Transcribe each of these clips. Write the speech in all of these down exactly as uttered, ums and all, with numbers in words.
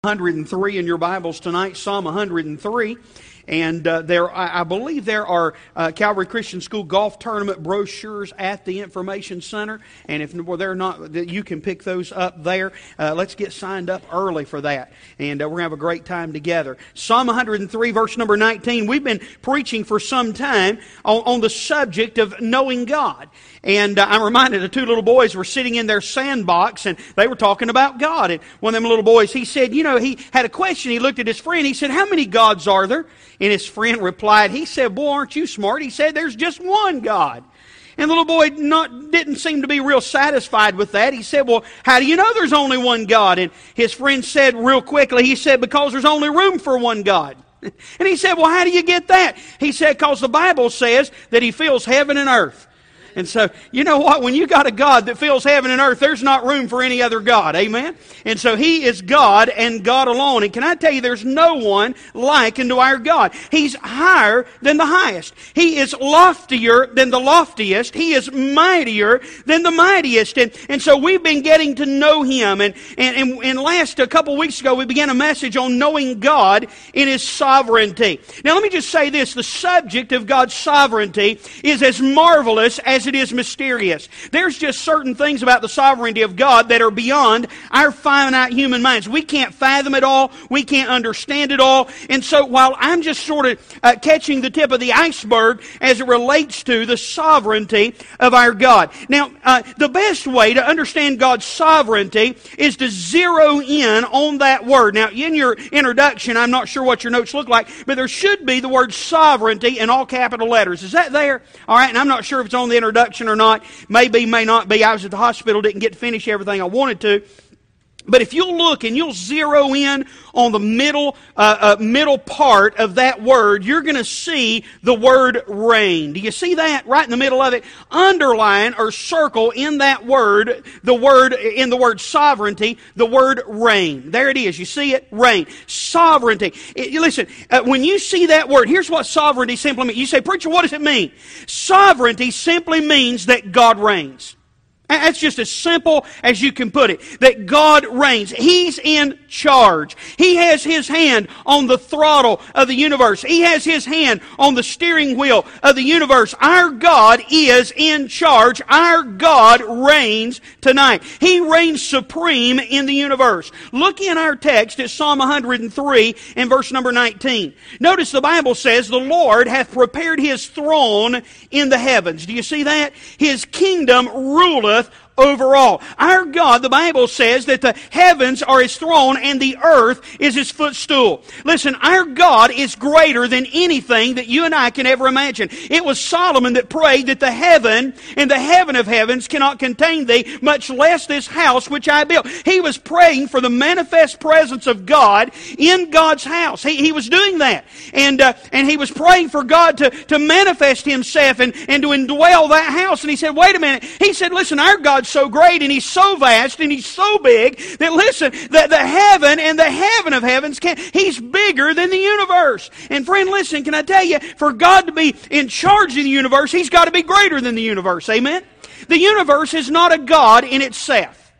one hundred three in your Bibles tonight, Psalm one hundred three. And uh, there, I, I believe there are uh, Calvary Christian School golf tournament brochures at the Information Center. And if well, they're not, you can pick those up there. Uh, let's get signed up early for that. And uh, we're going to have a great time together. Psalm one hundred three, verse number nineteen. We've been preaching for some time on, on the subject of knowing God. And uh, I'm reminded of two little boys were sitting in their sandbox and they were talking about God. And one of them little boys, he said, you know, he had a question. He looked at his friend. He said, how many gods are there? And his friend replied, he said, boy, aren't you smart? He said, there's just one God. And the little boy not, didn't seem to be real satisfied with that. He said, well, how do you know there's only one God? And his friend said real quickly, he said, because there's only room for one God. And he said, well, how do you get that? He said, because the Bible says that He fills heaven and earth. And so, you know what? When you got a God that fills heaven and earth, there's not room for any other God. Amen? And so He is God and God alone. And can I tell you, there's no one like unto our God. He's higher than the highest. He is loftier than the loftiest. He is mightier than the mightiest. And, and so we've been getting to know Him. And, and, and, and last, a couple weeks ago, we began a message on knowing God in His sovereignty. Now, let me just say this. The subject of God's sovereignty is as marvelous as it is mysterious. There's just certain things about the sovereignty of God that are beyond our finite human minds. We can't fathom it all. We can't understand it all. And so while I'm just sort of uh, catching the tip of the iceberg as it relates to the sovereignty of our God. Now, uh, the best way to understand God's sovereignty is to zero in on that word. Now, in your introduction, I'm not sure what your notes look like, but there should be the word sovereignty in all capital letters. Is that there? All right, and I'm not sure if it's on the introduction or not. Maybe, may not be. I was at the hospital, didn't get to finish everything I wanted to. But if you'll look and you'll zero in on the middle uh, uh, middle part of that word, you're going to see the word reign. Do you see that right in the middle of it? Underline or circle in that word, the word in the word sovereignty, the word reign. There it is. You see it? Reign. Sovereignty. It, listen, uh, when you see that word, here's what sovereignty simply means. You say, preacher, what does it mean? Sovereignty simply means that God reigns. That's just as simple as you can put it. That God reigns. He's in charge. He has His hand on the throttle of the universe. He has His hand on the steering wheel of the universe. Our God is in charge. Our God reigns tonight. He reigns supreme in the universe. Look in our text at Psalm one hundred three and verse number nineteen. Notice the Bible says, the Lord hath prepared His throne in the heavens. Do you see that? His kingdom ruleth over all. Our God, the Bible says that the heavens are His throne and the earth is His footstool. Listen, our God is greater than anything that you and I can ever imagine. It was Solomon that prayed that the heaven and the heaven of heavens cannot contain thee, much less this house which I built. He was praying for the manifest presence of God in God's house. He, he was doing that. And uh, and he was praying for God to, to manifest Himself and, and to indwell that house. And he said, wait a minute. He said, listen, our God so great and He's so vast and He's so big that listen, that the heaven and the heaven of heavens can, He's bigger than the universe. And friend, listen, can I tell you, for God to be in charge of the universe, He's got to be greater than the universe. Amen? The universe is not a God in itself.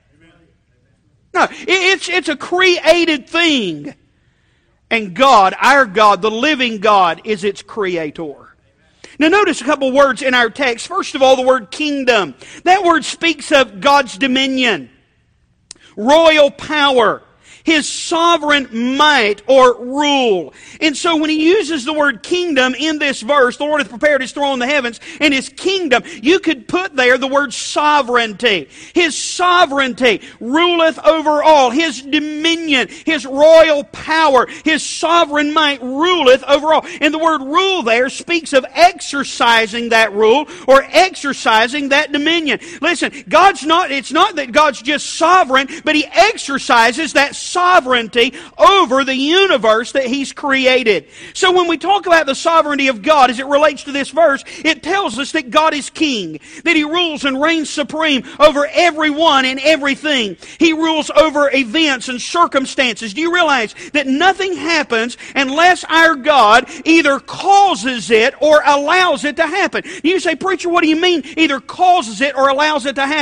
No, it's, it's a created thing. And God, our God, the living God, is its creator. Now notice a couple words in our text. First of all, the word kingdom. That word speaks of God's dominion, royal power, His sovereign might or rule. And so when He uses the word kingdom in this verse, the Lord hath prepared His throne in the heavens and His kingdom, you could put there the word sovereignty. His sovereignty ruleth over all. His dominion, His royal power, His sovereign might ruleth over all. And the word rule there speaks of exercising that rule or exercising that dominion. Listen, God's not, it's not that God's just sovereign, but He exercises that sovereignty over the universe that He's created. So when we talk about the sovereignty of God as it relates to this verse, it tells us that God is king, that He rules and reigns supreme over everyone and everything. He rules over events and circumstances. Do you realize that nothing happens unless our God either causes it or allows it to happen? You say, preacher, what do you mean either causes it or allows it to happen?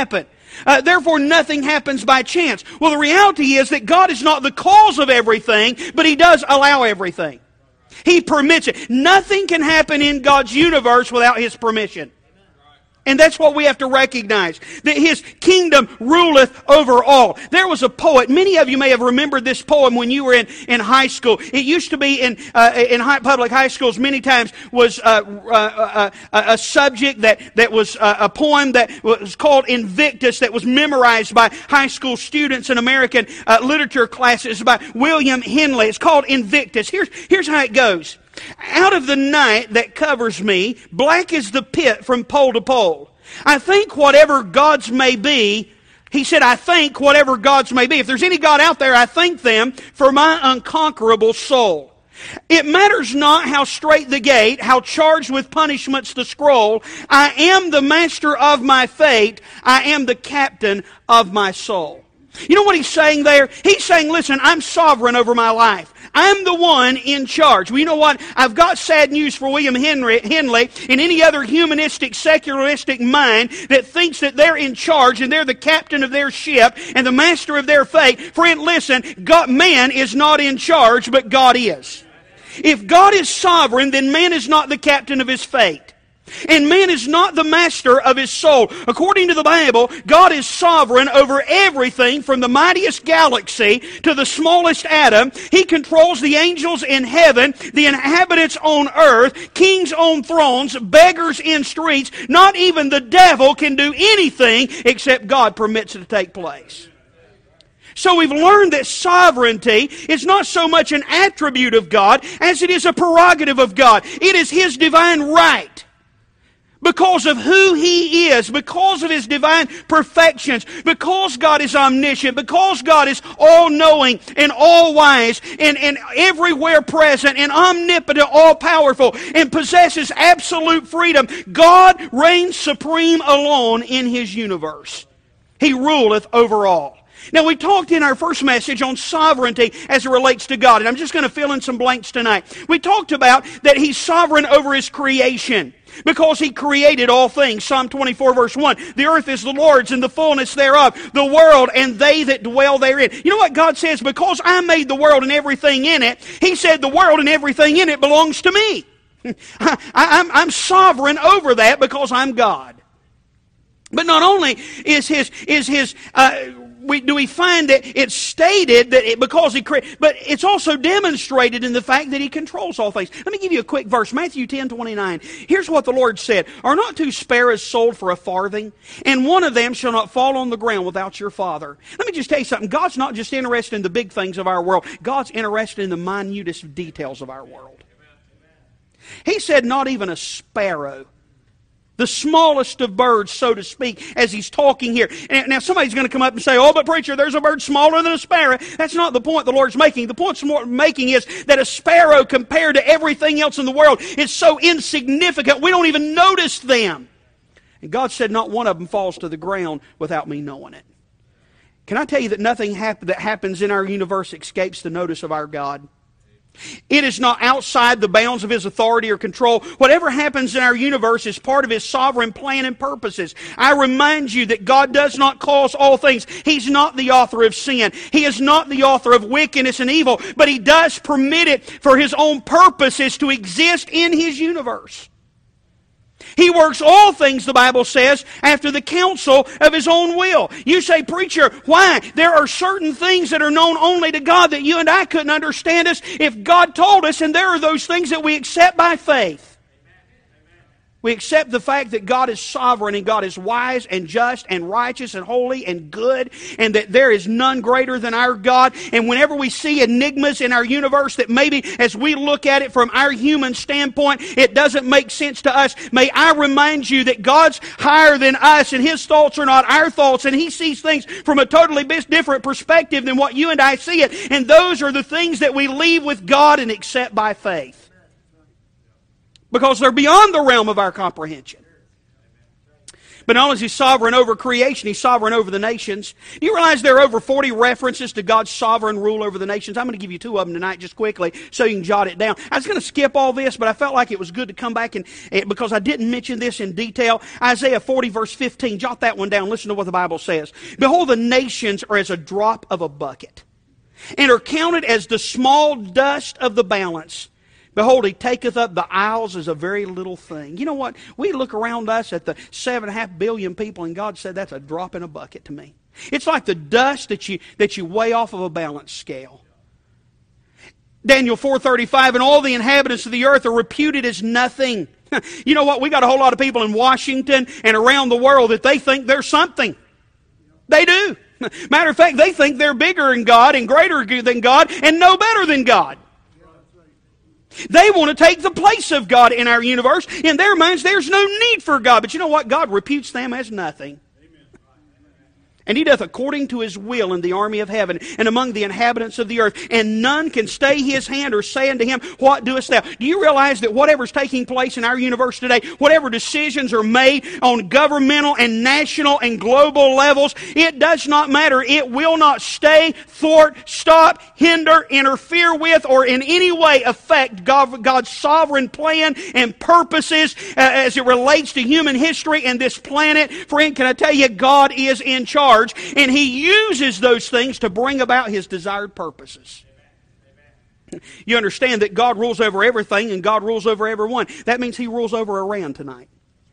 Uh, therefore, nothing happens by chance. Well, the reality is that God is not the cause of everything, but He does allow everything. He permits it. Nothing can happen in God's universe without His permission. And that's what we have to recognize, that His kingdom ruleth over all. There was a poet, many of you may have remembered this poem when you were in, in high school. It used to be in uh, in high, public high schools many times was uh, uh, uh, a subject that, that was uh, a poem that was called Invictus, that was memorized by high school students in American uh, literature classes by William Henley. It's called Invictus. Here's, here's how it goes. Out of the night that covers me, black is the pit from pole to pole. I think whatever gods may be, he said, I think whatever gods may be. If there's any God out there, I thank them for my unconquerable soul. It matters not how straight the gate, how charged with punishments the scroll. I am the master of my fate. I am the captain of my soul. You know what he's saying there? He's saying, listen, I'm sovereign over my life. I'm the one in charge. Well, you know what? I've got sad news for William Henry, Henley and any other humanistic, secularistic mind that thinks that they're in charge and they're the captain of their ship and the master of their fate. Friend, listen, God, man is not in charge, but God is. If God is sovereign, then man is not the captain of his fate. And man is not the master of his soul. According to the Bible, God is sovereign over everything from the mightiest galaxy to the smallest atom. He controls the angels in heaven, the inhabitants on earth, kings on thrones, beggars in streets. Not even the devil can do anything except God permits it to take place. So we've learned that sovereignty is not so much an attribute of God as it is a prerogative of God. It is His divine right. Because of who He is, because of His divine perfections, because God is omniscient, because God is all-knowing and all-wise and, and everywhere present and omnipotent, all-powerful and possesses absolute freedom, God reigns supreme alone in His universe. He ruleth over all. Now, we talked in our first message on sovereignty as it relates to God, and I'm just going to fill in some blanks tonight. We talked about that He's sovereign over His creation because He created all things. Psalm twenty-four verse one, the earth is the Lord's and the fullness thereof, the world and they that dwell therein. You know what God says? Because I made the world and everything in it, He said the world and everything in it belongs to me. I, I'm, I'm sovereign over that because I'm God. But not only is His, is his uh, We, do we find that it's stated that it, because He created, but it's also demonstrated in the fact that He controls all things. Let me give you a quick verse, Matthew ten twenty-nine. Here's what the Lord said. Are not two sparrows sold for a farthing? And one of them shall not fall on the ground without your Father. Let me just tell you something. God's not just interested in the big things of our world. God's interested in the minutest details of our world. He said not even a sparrow, the smallest of birds, so to speak, as He's talking here. And now somebody's going to come up and say, oh, but preacher, there's a bird smaller than a sparrow. That's not the point the Lord's making. The point He's making is that a sparrow compared to everything else in the world is so insignificant, we don't even notice them. And God said not one of them falls to the ground without me knowing it. Can I tell you that nothing hap- that happens in our universe escapes the notice of our God? It is not outside the bounds of His authority or control. Whatever happens in our universe is part of His sovereign plan and purposes. I remind you that God does not cause all things. He's not the author of sin. He is not the author of wickedness and evil, but He does permit it for His own purposes to exist in His universe. He works all things, the Bible says, after the counsel of His own will. You say, preacher, why? There are certain things that are known only to God that you and I couldn't understand us if God told us, and there are those things that we accept by faith. We accept the fact that God is sovereign and God is wise and just and righteous and holy and good, and that there is none greater than our God. And whenever we see enigmas in our universe that maybe as we look at it from our human standpoint, it doesn't make sense to us, may I remind you that God's higher than us and His thoughts are not our thoughts, and He sees things from a totally different perspective than what you and I see it. And those are the things that we leave with God and accept by faith, because they're beyond the realm of our comprehension. But not only is He sovereign over creation, He's sovereign over the nations. Do you realize there are over forty references to God's sovereign rule over the nations? I'm going to give you two of them tonight just quickly so you can jot it down. I was going to skip all this, but I felt like it was good to come back and, because I didn't mention this in detail. Isaiah forty verse fifteen, jot that one down. Listen to what the Bible says. Behold, the nations are as a drop of a bucket, and are counted as the small dust of the balance. Behold, He taketh up the isles as a very little thing. You know what? We look around us at the seven and a half billion people, and God said that's a drop in a bucket to me. It's like the dust that you that you weigh off of a balance scale. Daniel four thirty-five, and all the inhabitants of the earth are reputed as nothing. You know what? We got a whole lot of people in Washington and around the world that they think they're something. They do. Matter of fact, they think they're bigger than God and greater than God and no better than God. They want to take the place of God in our universe. In their minds, there's no need for God. But you know what? God reputes them as nothing. And He doth according to His will in the army of heaven and among the inhabitants of the earth. And none can stay His hand or say unto Him, what doest thou? Do you realize that whatever's taking place in our universe today, whatever decisions are made on governmental and national and global levels, it does not matter. It will not stay, thwart, stop, hinder, interfere with, or in any way affect God, God's sovereign plan and purposes uh, as it relates to human history and this planet. Friend, can I tell you, God is in charge. And He uses those things to bring about His desired purposes. You understand that God rules over everything and God rules over everyone. That means He rules over Iran tonight.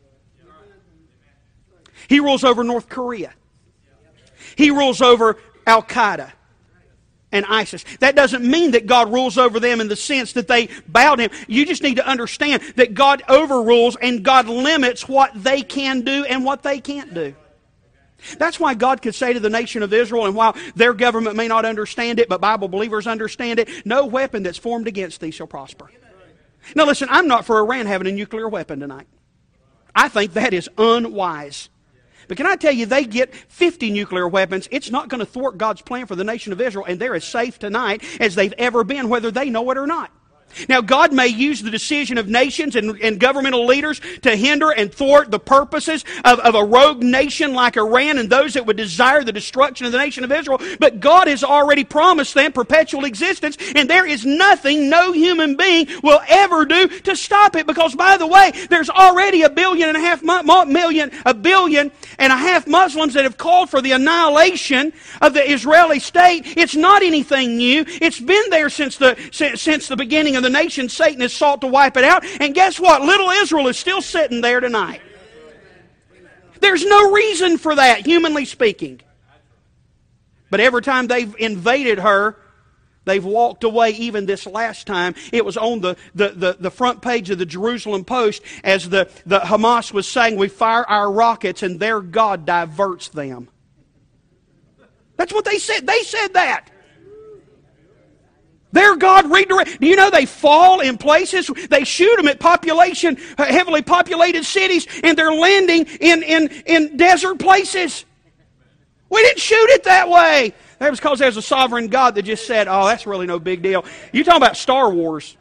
He rules over North Korea. He rules over Al-Qaeda and ISIS. That doesn't mean that God rules over them in the sense that they bow to Him. You just need to understand that God overrules and God limits what they can do and what they can't do. That's why God could say to the nation of Israel, and while their government may not understand it, but Bible believers understand it, no weapon that's formed against thee shall prosper. Now listen, I'm not for Iran having a nuclear weapon tonight. I think that is unwise. But can I tell you, they get fifty nuclear weapons, it's not going to thwart God's plan for the nation of Israel, and they're as safe tonight as they've ever been, whether they know it or not. Now, God may use the decision of nations and, and governmental leaders to hinder and thwart the purposes of, of a rogue nation like Iran and those that would desire the destruction of the nation of Israel. But God has already promised them perpetual existence, and there is nothing no human being will ever do to stop it. Because, by the way, there's already a billion and a half million, a billion and a half Muslims that have called for the annihilation of the Israeli state. It's not anything new. It's been there since the since, since the beginning of the nation. Satan has sought to wipe it out. And guess what? Little Israel is still sitting there tonight. There's no reason for that, humanly speaking. But every time they've invaded her, they've walked away. Even this last time, it was on the, the, the, the front page of the Jerusalem Post as the, the Hamas was saying, we fire our rockets and their God diverts them. That's what they said. They said that. Their God redirect. Do you know they fall in places? They shoot them at population, heavily populated cities, and they're landing in, in, in desert places. We didn't shoot it that way. That was because there's a sovereign God that just said, oh, that's really no big deal. You're talking about Star Wars.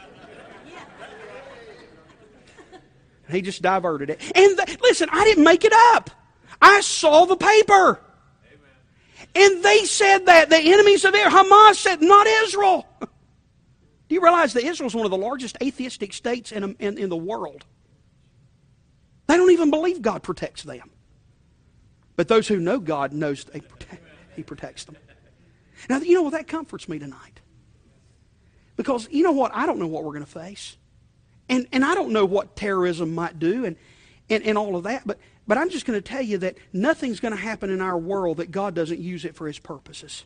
He just diverted it. And the, listen, I didn't make it up. I saw the paper. And they said that. The enemies of Israel, Hamas said, not Israel. Do you realize that Israel is one of the largest atheistic states in, in, in the world? They don't even believe God protects them. But those who know God knows they protect, He protects them. Now, you know what? That comforts me tonight. Because, you know what? I don't know what we're going to face. And, and I don't know what terrorism might do and, and, and all of that. But But I'm just going to tell you that nothing's going to happen in our world that God doesn't use it for His purposes.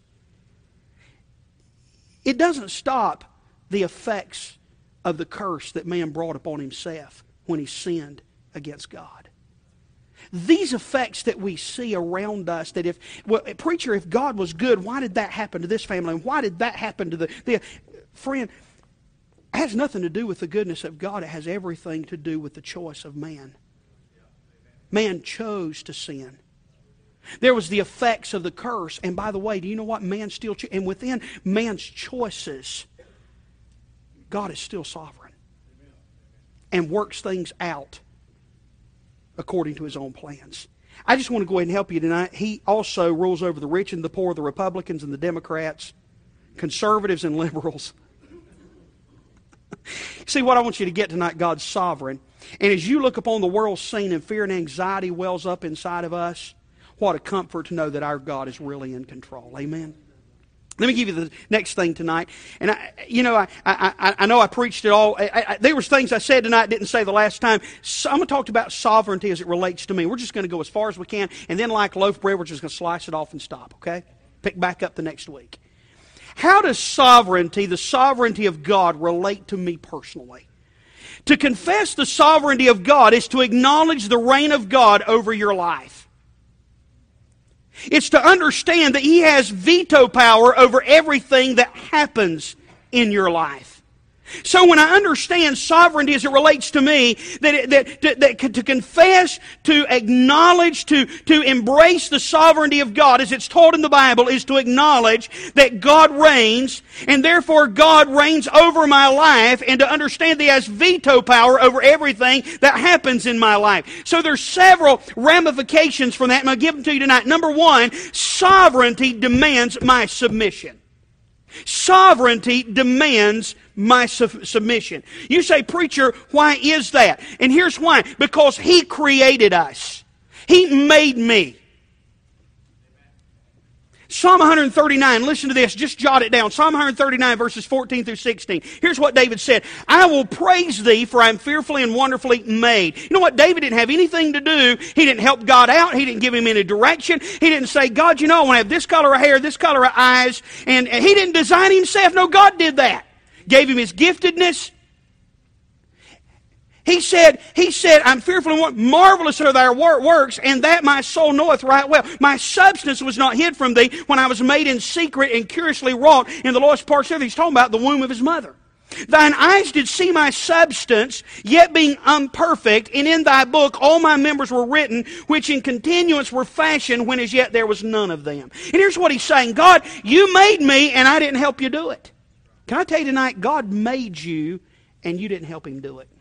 It doesn't stop the effects of the curse that man brought upon himself when he sinned against God. These effects that we see around us, that if, well, preacher, if God was good, why did that happen to this family? And why did that happen to the, the friend? It has nothing to do with the goodness of God. It has everything to do with the choice of man. Man chose to sin. There was the effects of the curse. And by the way, do you know what? Man still, cho- and within man's choices, God is still sovereign and works things out according to His own plans. I just want to go ahead and help you tonight. He also rules over the rich and the poor, the Republicans and the Democrats, conservatives and liberals. See, what I want you to get tonight, God's sovereign. And as you look upon the world scene and fear and anxiety wells up inside of us, what a comfort to know that our God is really in control. Amen. Let me give you the next thing tonight. And, I, you know, I, I, I know I preached it all. I, I, there was things I said tonight didn't say the last time. So I'm going to talk about sovereignty as it relates to me. We're just going to go as far as we can. And then like loaf bread, we're just going to slice it off and stop, okay? Pick back up the next week. How does sovereignty, the sovereignty of God, relate to me personally? To confess the sovereignty of God is to acknowledge the reign of God over your life. It's to understand that He has veto power over everything that happens in your life. So when I understand sovereignty as it relates to me, that, it, that, that, that to confess, to acknowledge, to, to embrace the sovereignty of God as it's taught in the Bible is to acknowledge that God reigns, and therefore God reigns over my life, and to understand that He has veto power over everything that happens in my life. So there's several ramifications from that, and I'll give them to you tonight. Number one, sovereignty demands my submission. Sovereignty demands my su- submission. You say, preacher, why is that? And here's why. Because He created us. He made me. Psalm one thirty-nine, listen to this, just jot it down. Psalm one thirty-nine, verses fourteen through sixteen. Here's what David said. I will praise Thee, for I am fearfully and wonderfully made. You know what? David didn't have anything to do. He didn't help God out. He didn't give Him any direction. He didn't say, God, you know, I want to have this color of hair, this color of eyes. And, and he didn't design himself. No, God did that. Gave him his giftedness. He said, He said, I'm fearful and wonderful. Marvelous are Thy works, and that my soul knoweth right well. My substance was not hid from Thee when I was made in secret and curiously wrought in the lowest parts of it. He's talking about the womb of his mother. Thine eyes did see my substance, yet being imperfect, and in Thy book all my members were written, which in continuance were fashioned, when as yet there was none of them. And here's what He's saying. God, You made me, and I didn't help You do it. Can I tell you tonight, God made you, and you didn't help Him do it.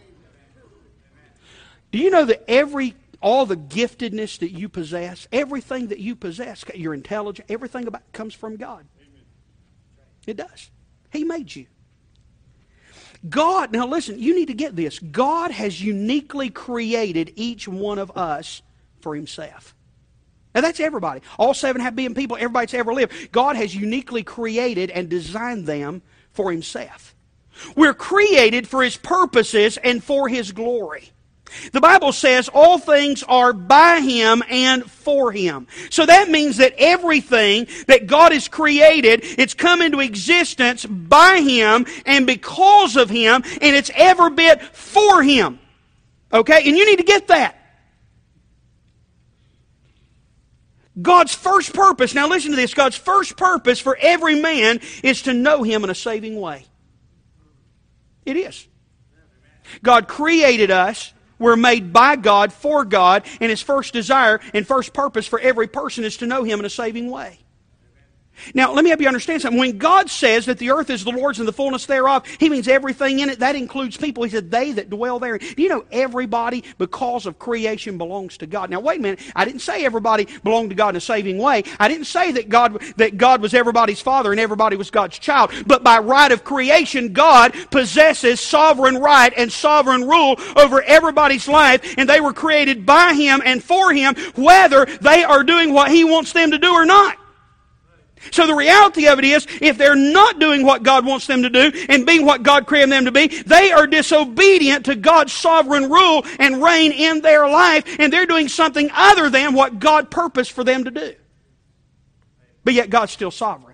Do you know that every, all the giftedness that you possess, everything that you possess, your intelligence, everything about comes from God? It does. He made you. God, now listen, you need to get this. God has uniquely created each one of us for Himself. Now that's everybody. All seven half billion people, everybody that's ever lived. God has uniquely created and designed them for Himself. We're created for His purposes and for His glory. The Bible says all things are by Him and for Him. So that means that everything that God has created, it's come into existence by Him and because of Him, and it's every bit for Him. Okay? And you need to get that. God's first purpose, now listen to this, God's first purpose for every man is to know Him in a saving way. It is. God created us. We're made by God, for God, and His first desire and first purpose for every person is to know Him in a saving way. Now, let me help you understand something. When God says that the earth is the Lord's and the fullness thereof, He means everything in it. That includes people. He said, they that dwell therein. Do you know everybody, because of creation, belongs to God? Now, wait a minute. I didn't say everybody belonged to God in a saving way. I didn't say that God, that God was everybody's father and everybody was God's child. But by right of creation, God possesses sovereign right and sovereign rule over everybody's life, and they were created by Him and for Him, whether they are doing what He wants them to do or not. So the reality of it is, if they're not doing what God wants them to do and being what God created them to be, they are disobedient to God's sovereign rule and reign in their life, and they're doing something other than what God purposed for them to do. But yet God's still sovereign.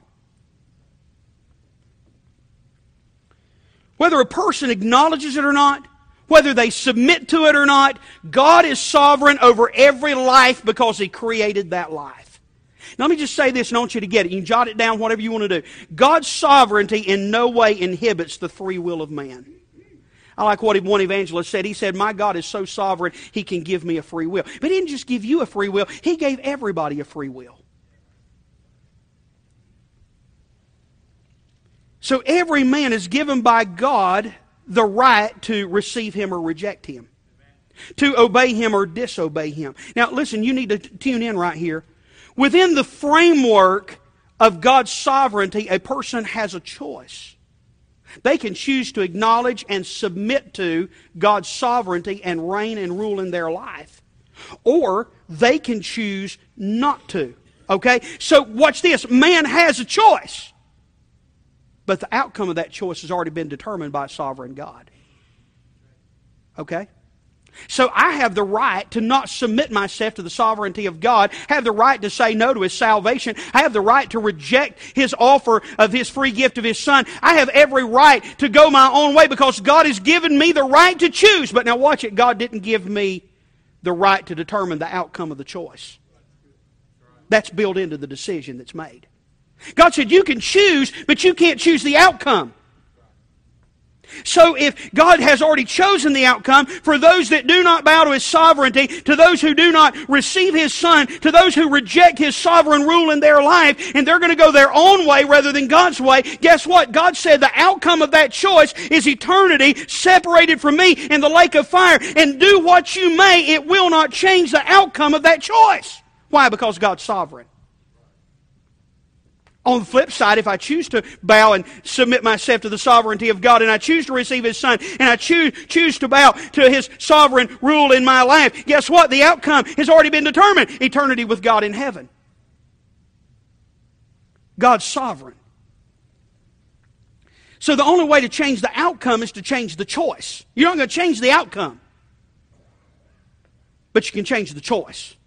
Whether a person acknowledges it or not, whether they submit to it or not, God is sovereign over every life because He created that life. Now, let me just say this, and I want you to get it. You can jot it down, whatever you want to do. God's sovereignty in no way inhibits the free will of man. I like what one evangelist said. He said, my God is so sovereign, He can give me a free will. But He didn't just give you a free will. He gave everybody a free will. So every man is given by God the right to receive Him or reject Him. to obey Him or disobey Him. Now listen, you need to tune in right here. Within the framework of God's sovereignty, a person has a choice. They can choose to acknowledge and submit to God's sovereignty and reign and rule in their life. Or they can choose not to. Okay? So watch this. Man has a choice. But the outcome of that choice has already been determined by a sovereign God. Okay? So I have the right to not submit myself to the sovereignty of God. I have the right to say no to His salvation. I have the right to reject His offer of His free gift of His Son. I have every right to go my own way because God has given me the right to choose. But now watch it. God didn't give me the right to determine the outcome of the choice. That's built into the decision that's made. God said you can choose, but you can't choose the outcome. So if God has already chosen the outcome, for those that do not bow to His sovereignty, to those who do not receive His Son, to those who reject His sovereign rule in their life, and they're going to go their own way rather than God's way, guess what? God said the outcome of that choice is eternity separated from me in the lake of fire. And do what you may, it will not change the outcome of that choice. Why? Because God's sovereign. On the flip side, if I choose to bow and submit myself to the sovereignty of God, and I choose to receive His Son, and I choose, choose to bow to His sovereign rule in my life, guess what? The outcome has already been determined. Eternity with God in heaven. God's sovereign. So the only way to change the outcome is to change the choice. You're not going to change the outcome, but you can change the choice.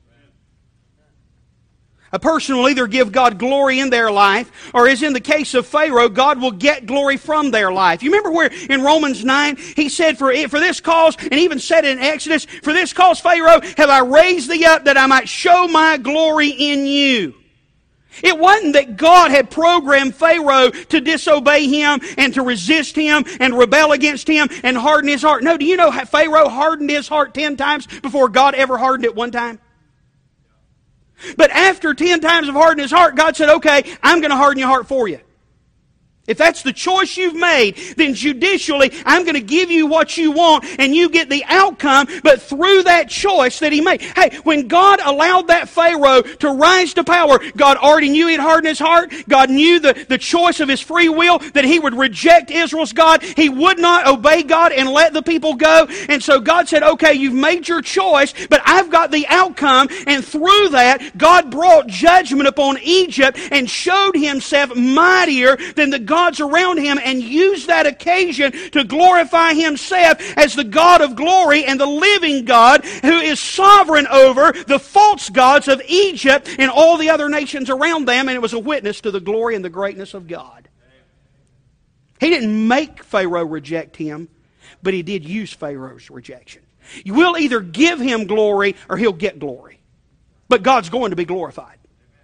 A person will either give God glory in their life, or as in the case of Pharaoh, God will get glory from their life. You remember where in Romans nine, he said, for, for this cause, and even said in Exodus, for this cause, Pharaoh, have I raised thee up that I might show my glory in you. It wasn't that God had programmed Pharaoh to disobey Him and to resist Him and rebel against Him and harden his heart. No, do you know how Pharaoh hardened his heart ten times before God ever hardened it one time? But after ten times of hardening his heart, God said, okay, I'm going to harden your heart for you. If that's the choice you've made, then judicially, I'm going to give you what you want and you get the outcome, but through that choice that He made. Hey, when God allowed that Pharaoh to rise to power, God already knew he'd harden his heart. God knew the, the choice of his free will, that he would reject Israel's God. He would not obey God and let the people go. And so God said, okay, you've made your choice, but I've got the outcome. And through that, God brought judgment upon Egypt and showed Himself mightier than the God gods around him, and used that occasion to glorify Himself as the God of glory and the living God who is sovereign over the false gods of Egypt and all the other nations around them, and it was a witness to the glory and the greatness of God. He didn't make Pharaoh reject Him, but He did use Pharaoh's rejection. You will either give him glory or he'll get glory. But God's going to be glorified.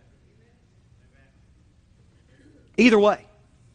Either way.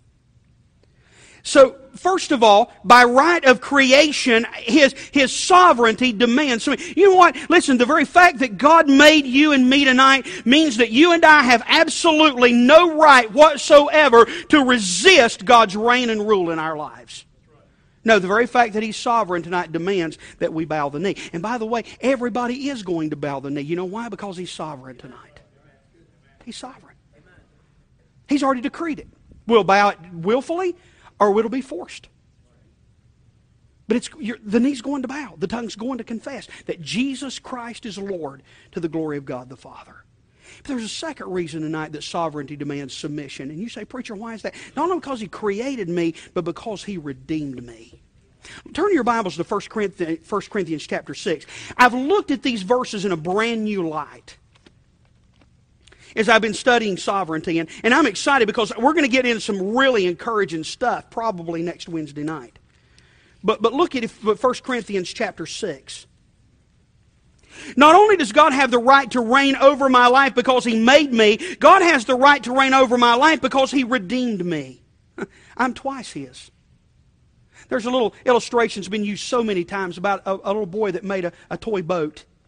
So, first of all, by right of creation, His, His sovereignty demands. So, you know what? Listen, the very fact that God made you and me tonight means that you and I have absolutely no right whatsoever to resist God's reign and rule in our lives. No, the very fact that He's sovereign tonight demands that we bow the knee. And by the way, everybody is going to bow the knee. You know why? Because He's sovereign tonight. He's sovereign. He's already decreed it. We'll bow it willfully, or it'll be forced. But it's you're, the knee's going to bow. The tongue's going to confess that Jesus Christ is Lord to the glory of God the Father. But there's a second reason tonight that sovereignty demands submission. And you say, preacher, why is that? Not only because He created me, but because He redeemed me. Turn your Bibles to First Corinthians, First Corinthians chapter six. I've looked at these verses in a brand new light as I've been studying sovereignty. And, and I'm excited because we're going to get into some really encouraging stuff probably next Wednesday night. But, but look at First Corinthians chapter six. Not only does God have the right to reign over my life because He made me, God has the right to reign over my life because He redeemed me. I'm twice His. There's a little illustration that's been used so many times about a, a little boy that made a, a toy boat.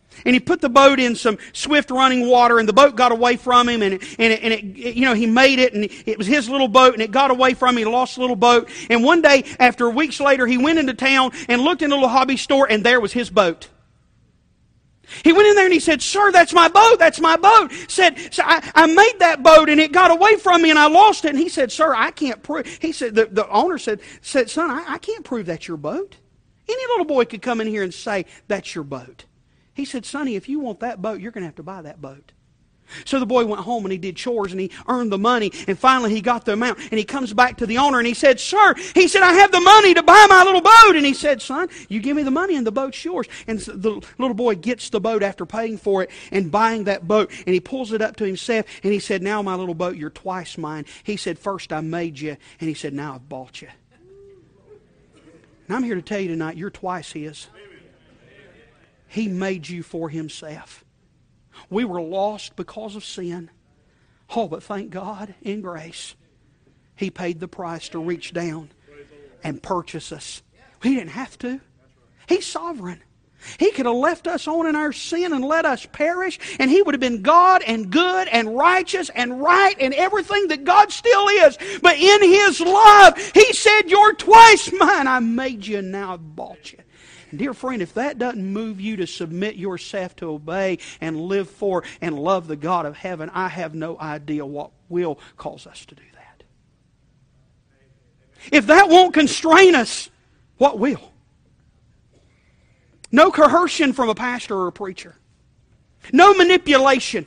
And he put the boat in some swift running water, and the boat got away from him, and, it, and, it, and it, you know, he made it, and it was his little boat, and it got away from him. He lost the little boat. And one day, after weeks later, he went into town and looked in a little hobby store, and there was his boat. He went in there and he said, "Sir, that's my boat, that's my boat." Said, so I, I made that boat and it got away from me and I lost it. And he said, "Sir, I can't prove." He said, the, the owner said, said, "Son, I, I can't prove that's your boat. Any little boy could come in here and say, that's your boat." He said, "Sonny, if you want that boat, you're going to have to buy that boat." So the boy went home and he did chores and he earned the money, and finally he got the amount, and he comes back to the owner and he said, "Sir," he said, "I have the money to buy my little boat." And he said, "Son, you give me the money and the boat's yours." And so the little boy gets the boat after paying for it and buying that boat, and he pulls it up to himself and he said, "Now my little boat, you're twice mine." He said, "First I made you," and he said, "Now I've bought you." And I'm here to tell you tonight, you're twice His. He made you for Himself. We were lost because of sin. Oh, but thank God, in grace, He paid the price to reach down and purchase us. He didn't have to. He's sovereign. He could have left us on in our sin and let us perish, and He would have been God and good and righteous and right and everything that God still is. But in His love, He said, "You're twice mine. I made you and now I've bought you." And dear friend, if that doesn't move you to submit yourself to obey and live for and love the God of heaven, I have no idea what will cause us to do that. If that won't constrain us, what will? No coercion from a pastor or a preacher. No manipulation.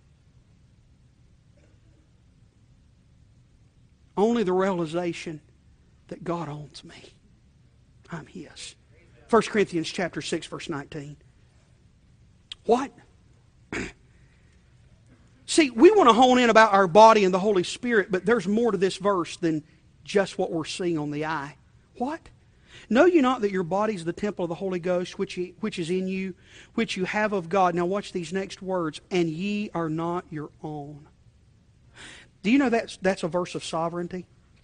Only the realization that God owns me. I'm His. First Corinthians chapter six, verse nineteen. What? See, we want to hone in about our body and the Holy Spirit, but there's more to this verse than just what we're seeing on the eye. What? "Know you not that your body is the temple of the Holy Ghost, which, ye, which is in you, which you have of God?" Now watch these next words. "And ye are not your own." Do you know that's, that's a verse of sovereignty?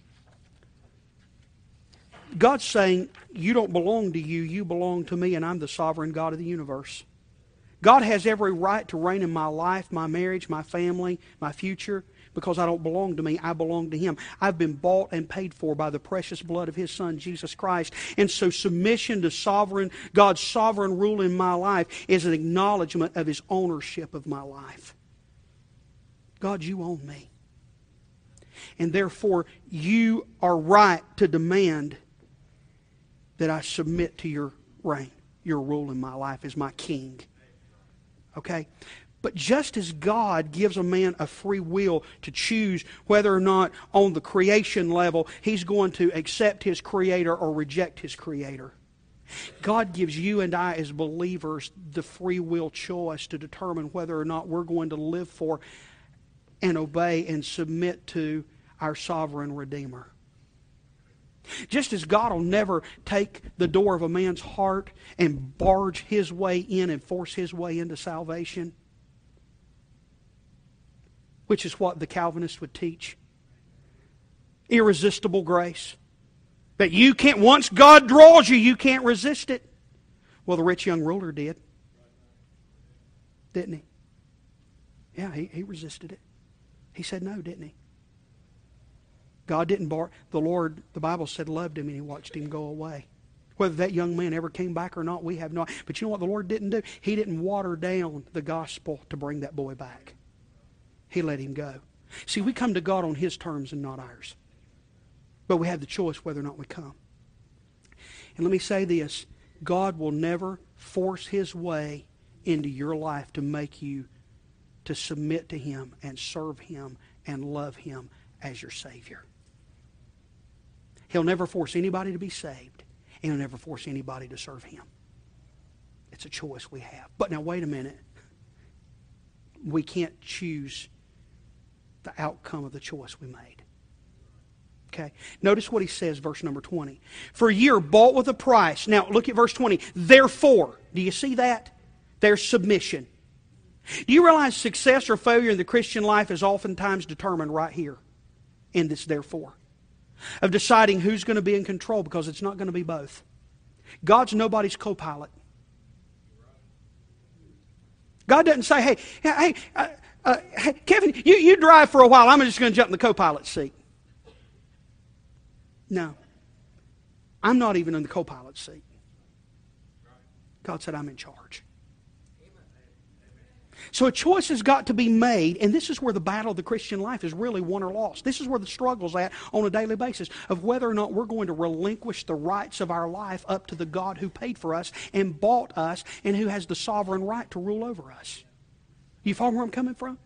God's saying, you don't belong to you, you belong to me, and I'm the sovereign God of the universe. God has every right to reign in my life, my marriage, my family, my future, because I don't belong to me, I belong to Him. I've been bought and paid for by the precious blood of His Son, Jesus Christ. And so submission to sovereign, God's sovereign rule in my life is an acknowledgement of His ownership of my life. God, you own me. And therefore, you are right to demand that I submit to your reign, your rule in my life as my king. Okay? But just as God gives a man a free will to choose whether or not on the creation level he's going to accept his Creator or reject his Creator, God gives you and I as believers the free will choice to determine whether or not we're going to live for and obey and submit to our sovereign Redeemer. Just as God will never take the door of a man's heart and barge His way in and force His way into salvation, which is what the Calvinists would teach. Irresistible grace. That you can't, once God draws you, you can't resist it. Well, the rich young ruler did. Didn't he? Yeah, he, he resisted it. He said no, didn't he? God didn't bar. The Lord, the Bible said, loved him and He watched him go away. Whether that young man ever came back or not, we have no. But you know what the Lord didn't do? He didn't water down the gospel to bring that boy back. He let him go. See, we come to God on His terms and not ours. But we have the choice whether or not we come. And let me say this. God will never force His way into your life to make you to submit to Him and serve Him and love Him as your Savior. He'll never force anybody to be saved, and He'll never force anybody to serve Him. It's a choice we have. But now wait a minute. We can't choose the outcome of the choice we made. Okay? Notice what he says, verse number twenty. "For ye are bought with a price." Now look at verse twenty. "Therefore," do you see that? There's submission. Do you realize success or failure in the Christian life is oftentimes determined right here in this therefore? Of deciding who's going to be in control, because it's not going to be both. God's nobody's co-pilot. God doesn't say, hey, hey, uh, uh, hey Kevin, you, you drive for a while. I'm just going to jump in the co-pilot seat. No. I'm not even in the co-pilot seat. God said, I'm in charge. So a choice has got to be made, and this is where the battle of the Christian life is really won or lost. This is where the struggle's at on a daily basis of whether or not we're going to relinquish the rights of our life up to the God who paid for us and bought us and who has the sovereign right to rule over us. You follow where I'm coming from?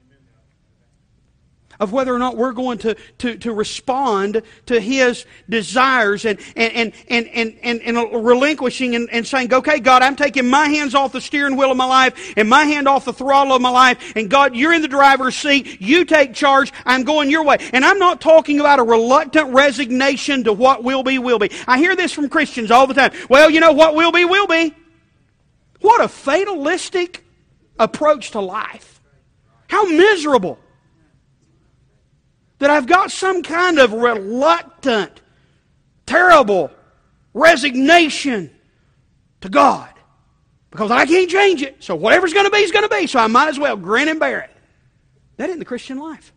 Of whether or not we're going to, to, to respond to His desires and, and, and, and, and, and relinquishing and, and saying, okay, God, I'm taking my hands off the steering wheel of my life and my hand off the throttle of my life. And God, you're in the driver's seat. You take charge. I'm going your way. And I'm not talking about a reluctant resignation to what will be, will be. I hear this from Christians all the time. Well, you know, what will be, will be. What a fatalistic approach to life. How miserable. That I've got some kind of reluctant, terrible resignation to God. Because I can't change it. So whatever's going to be is going to be. So I might as well grin and bear it. That isn't the Christian life.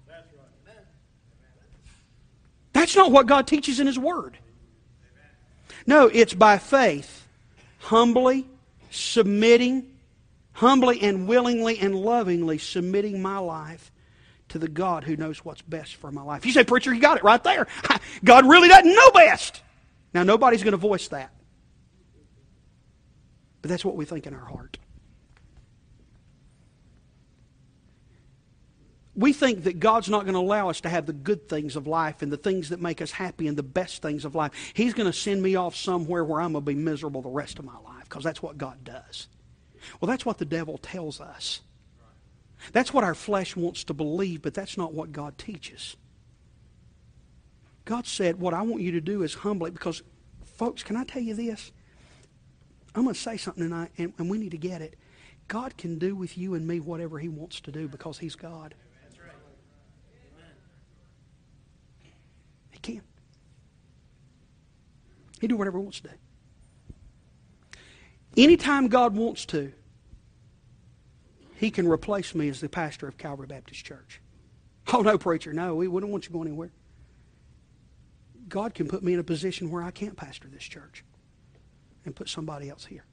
That's not what God teaches in His Word. No, it's by faith, humbly submitting, humbly and willingly and lovingly submitting my life to the God who knows what's best for my life. You say, preacher, you got it right there. God really doesn't know best. Now, nobody's going to voice that. But that's what we think in our heart. We think that God's not going to allow us to have the good things of life and the things that make us happy and the best things of life. He's going to send me off somewhere where I'm going to be miserable the rest of my life because that's what God does. Well, that's what the devil tells us. That's what our flesh wants to believe, but that's not what God teaches. God said, what I want you to do is humbly, because, folks, can I tell you this? I'm going to say something tonight, and, and we need to get it. God can do with you and me whatever He wants to do because He's God. He can. He do whatever He wants to do. Anytime God wants to, He can replace me as the pastor of Calvary Baptist Church. Oh, no, preacher, no, we wouldn't want you going anywhere. God can put me in a position where I can't pastor this church and put somebody else here.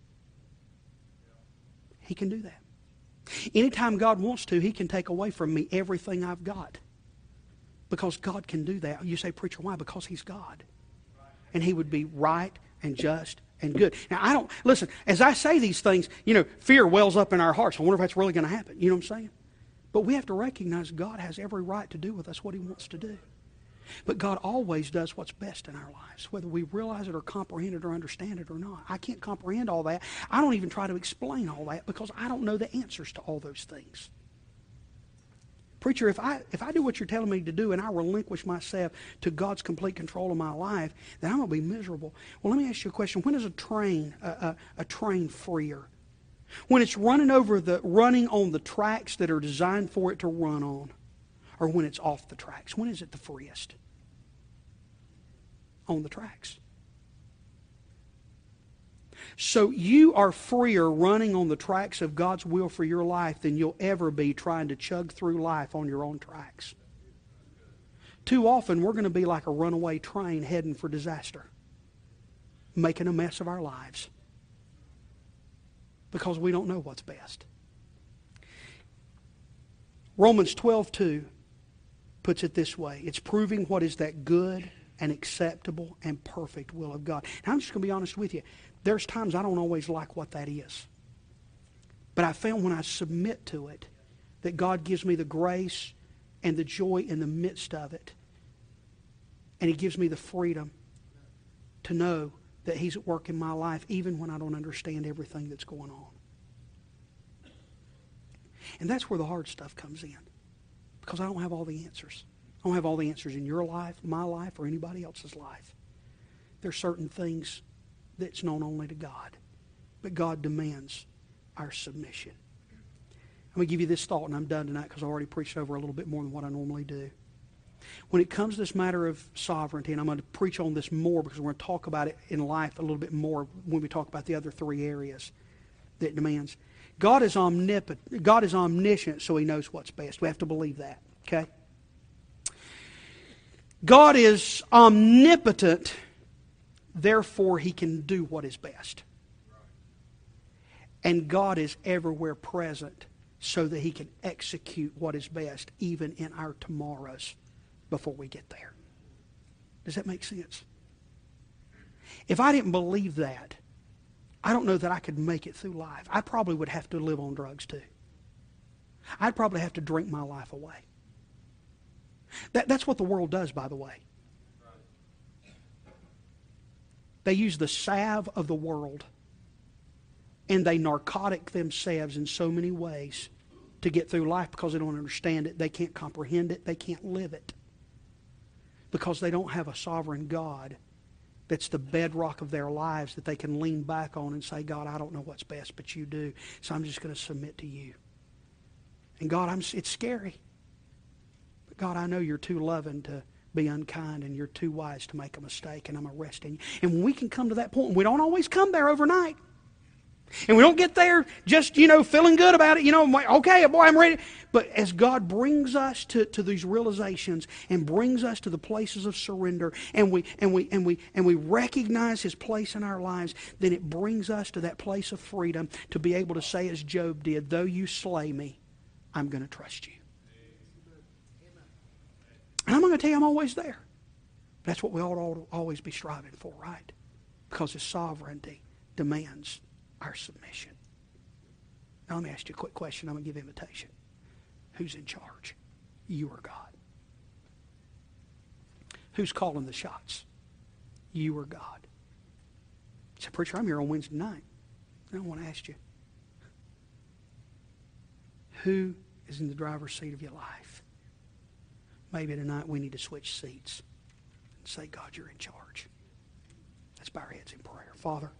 He can do that. Anytime God wants to, He can take away from me everything I've got. Because God can do that. You say, preacher, why? Because He's God. And He would be right and just and good. Now, I don't, listen, as I say these things, you know, fear wells up in our hearts. I wonder if that's really going to happen. You know what I'm saying? But we have to recognize God has every right to do with us what He wants to do. But God always does what's best in our lives, whether we realize it or comprehend it or understand it or not. I can't comprehend all that. I don't even try to explain all that because I don't know the answers to all those things. Preacher, if I if I do what you're telling me to do and I relinquish myself to God's complete control of my life, then I'm going to be miserable. Well, let me ask you a question. When is a train a, a, a train freer? When it's running over the running on the tracks that are designed for it to run on, or when it's off the tracks? When is it the freest? On the tracks. So you are freer running on the tracks of God's will for your life than you'll ever be trying to chug through life on your own tracks. Too often we're going to be like a runaway train heading for disaster, making a mess of our lives because we don't know what's best. Romans twelve two puts it this way. It's proving what is that good and acceptable and perfect will of God. Now, I'm just going to be honest with you. There's times I don't always like what that is. But I found when I submit to it that God gives me the grace and the joy in the midst of it. And He gives me the freedom to know that He's at work in my life even when I don't understand everything that's going on. And that's where the hard stuff comes in. Because I don't have all the answers. I don't have all the answers in your life, my life, or anybody else's life. There's certain things that's known only to God. But God demands our submission. I'm going to give you this thought, and I'm done tonight because I already preached over a little bit more than what I normally do. When it comes to this matter of sovereignty, and I'm going to preach on this more because we're going to talk about it in life a little bit more when we talk about the other three areas that it demands. God is omnipotent. God is omniscient, so He knows what's best. We have to believe that, okay? God is omnipotent, therefore He can do what is best. And God is everywhere present so that He can execute what is best, even in our tomorrows before we get there. Does that make sense? If I didn't believe that, I don't know that I could make it through life. I probably would have to live on drugs too. I'd probably have to drink my life away. That, that's what the world does, by the way. They use the salve of the world, and they narcotic themselves in so many ways to get through life because they don't understand it. They can't comprehend it. They can't live it. Because they don't have a sovereign God that's the bedrock of their lives that they can lean back on and say, God, I don't know what's best, but you do. So I'm just going to submit to you. And God, I'm, it's scary. But God, I know you're too loving to be unkind, and you're too wise to make a mistake, and I'm arresting you. And when we can come to that point, we don't always come there overnight. And we don't get there just, you know, feeling good about it. You know, okay, boy, I'm ready. But as God brings us to, to these realizations and brings us to the places of surrender, and we and we and we and we recognize His place in our lives, then it brings us to that place of freedom to be able to say, as Job did, though you slay me, I'm going to trust you. And I'm going to tell you, I'm always there. That's what we ought to always be striving for, right? Because His sovereignty demands our submission. Now let me ask you a quick question. I'm going to give invitation. Who's in charge? You or God? Who's calling the shots? You or God? You say, preacher, I'm here on Wednesday night. I don't want to ask you. Who is in the driver's seat of your life? Maybe tonight we need to switch seats and say, God, you're in charge. Let's bow our heads in prayer. Father,